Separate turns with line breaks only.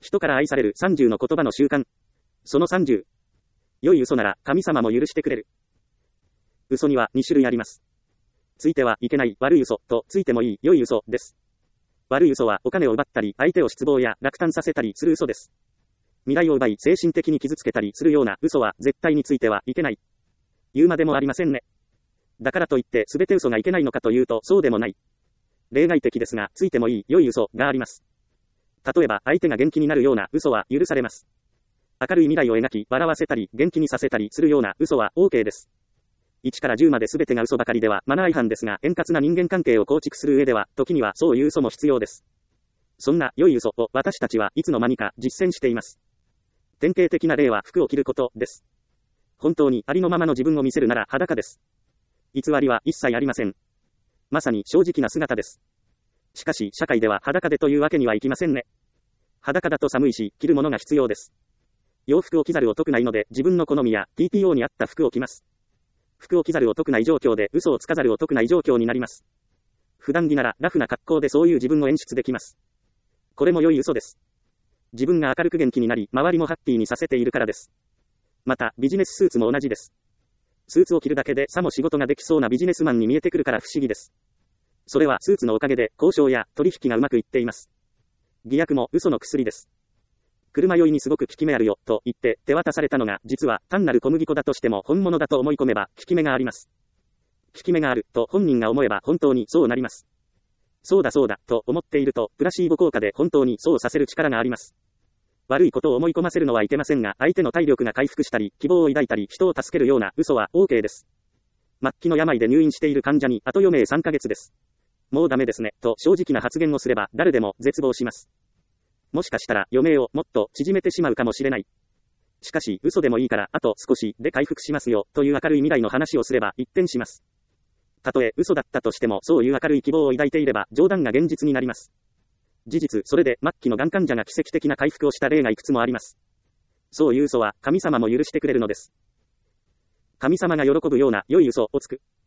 人から愛される30の言葉の習慣。その30。良い嘘なら神様も許してくれる。嘘には2種類あります。ついてはいけない悪い嘘とついてもいい良い嘘です。悪い嘘はお金を奪ったり相手を失望や落胆させたりする嘘です。未来を奪い精神的に傷つけたりするような嘘は絶対についてはいけない。言うまでもありませんね。だからといって全て嘘がいけないのかというとそうでもない。例外的ですがついてもいい良い嘘があります。例えば相手が元気になるような嘘は許されます。明るい未来を描き笑わせたり元気にさせたりするような嘘は OK です。1から10まで全てが嘘ばかりではマナー違反ですが円滑な人間関係を構築する上では時にはそういう嘘も必要です。そんな良い嘘を私たちはいつの間にか実践しています。典型的な例は服を着ることです。本当にありのままの自分を見せるなら裸です。偽りは一切ありません。まさに正直な姿です。しかし社会では裸でというわけにはいきませんね。裸だと寒いし着るものが必要です。洋服を着ざるを得ないので自分の好みや TPO に合った服を着ます。服を着ざるを得ない状況で嘘をつかざるを得ない状況になります。普段着ならラフな格好でそういう自分を演出できます。これも良い嘘です。自分が明るく元気になり周りもハッピーにさせているからです。またビジネススーツも同じです。スーツを着るだけでさも仕事ができそうなビジネスマンに見えてくるから不思議です。それはスーツのおかげで交渉や取引がうまくいっています。偽薬も嘘の薬です。車酔いにすごく効き目あるよと言って手渡されたのが実は単なる小麦粉だとしても本物だと思い込めば効き目があります。効き目があると本人が思えば本当にそうなります。そうだそうだと思っているとプラシーボ効果で本当にそうさせる力があります。悪いことを思い込ませるのはいけませんが相手の体力が回復したり希望を抱いたり人を助けるような嘘は OK です。末期の病で入院している患者にあと余命3ヶ月です。もうダメですねと正直な発言をすれば誰でも絶望します。もしかしたら余命をもっと縮めてしまうかもしれない。しかし嘘でもいいからあと少しで回復しますよという明るい未来の話をすれば一転します。たとえ嘘だったとしてもそういう明るい希望を抱いていれば冗談が現実になります。事実それで末期のがん患者が奇跡的な回復をした例がいくつもあります。そういう嘘は神様も許してくれるのです。神様が喜ぶような良い嘘をつく。